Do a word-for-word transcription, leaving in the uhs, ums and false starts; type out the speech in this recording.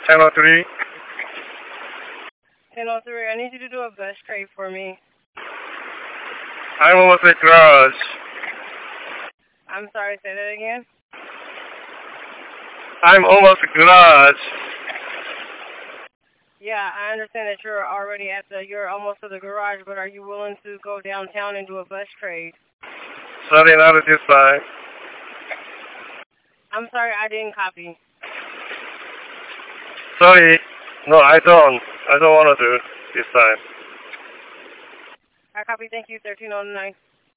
ten oh three. ten oh three, I need you to do a bus trade for me. I'm almost at garage. I'm sorry, say that again? I'm almost at garage. Yeah, I understand that you're already at the, you're almost to the garage, but are you willing to go downtown and do a bus trade? Sorry, not at this time. I'm sorry, I didn't copy. Sorry. No, I don't. I don't want to do it this time. I copy, thank you, thirteen oh nine.